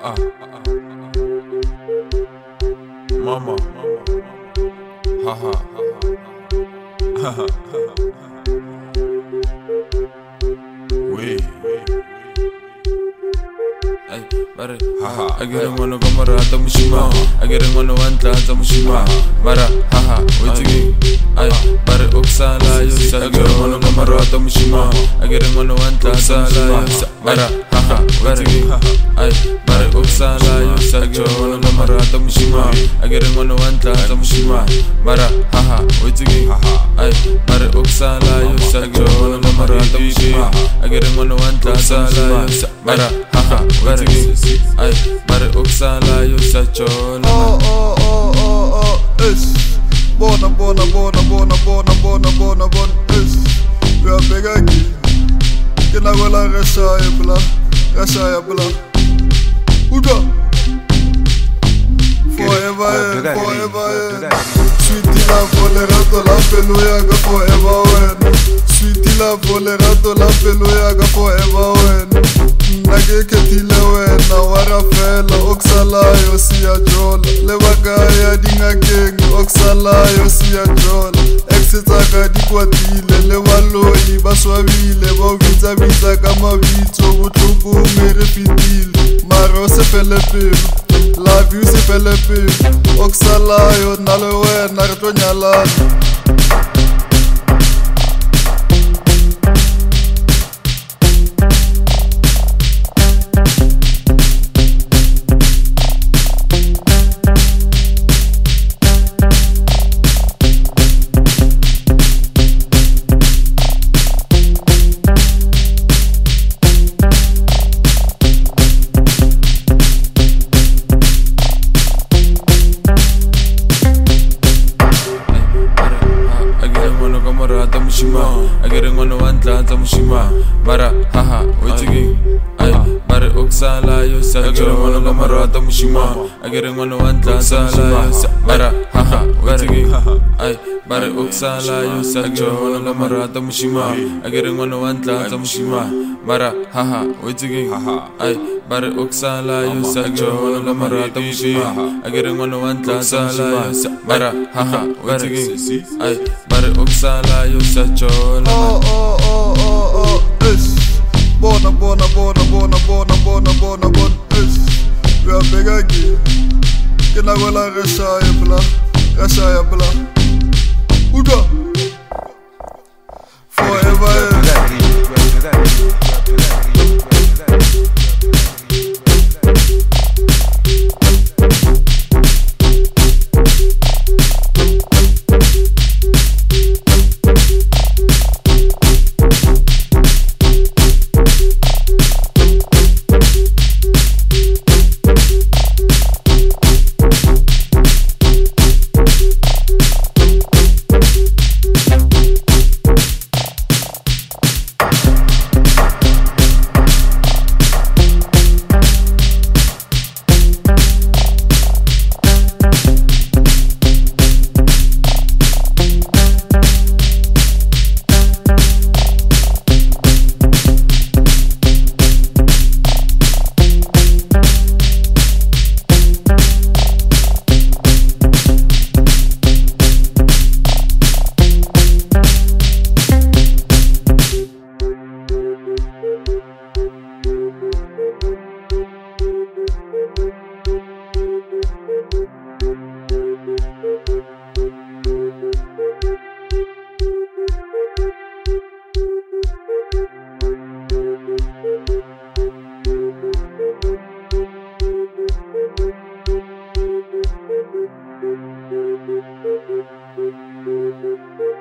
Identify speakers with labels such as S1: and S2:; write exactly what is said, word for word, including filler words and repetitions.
S1: uh, uh, mama, haha, haha, we, ay, bare, haha, agirin wano kamara ata mushima, agirin wano wantla ata mushima, bara, haha, wetigi, ay, bare oksala yosa, agirin wano kamara ata mushima, agirin wano wantla ata yosa, bara, haha, wetigi, ay, bare oksala yosa, agirin wano kamara ata mushima, agirin wano wantla ata mushima, bara, haha, wetigi, ay, bare oksala yosa, agirin wano kamara ata mushima, agirin wano wantla ata yosa, bara, haha, wetigi, ay, bare oksala yosa, chola.
S2: Oh oh oh oh oh, es. Bona bona bona bona bona bona bona bona, es. We are big again. Kena wala rashaya bla, rashaya bla. Uda. Forever, forever. Sweetie la volerato la peluyaga forever when. Sweetie la volerato la peluyaga forever when. Nage ketile wena warafela oksalayo siyajola lebakaya dingakeng oksalayo siyajola exitsaka dikwatile lebaloyi baswabile bobitsa-bitsa ka mabitso botlhoko mme re fetile mara o se fele pelo love you se fele pelo oksalayo nna le wena re tlo nyalana.
S1: Agirin wano wantla ata mushima, bara, haha, wetigi, ay, bare oksala yosa, agirin wano kamara ata mushima, agirin wano wantla ata yosa, bara, haha, wetigi, ay, bare oksala yosa, agirin wano kamara ata mushima, agirin wano wantla ata mushima, bara, haha, wetigi, ay, bare oksala yosa, agirin wano kamara ata mushima, agirin wano wantla ata yosa, bara, haha, wetigi, ay, bare oksala yosa, chola.
S2: Oh oh oh oh oh, es. Bona bona bona bona bona bona bona bona, es. We are big again. Kena wala rashaya bla, rashaya bla. Uda. Forever. Thank you.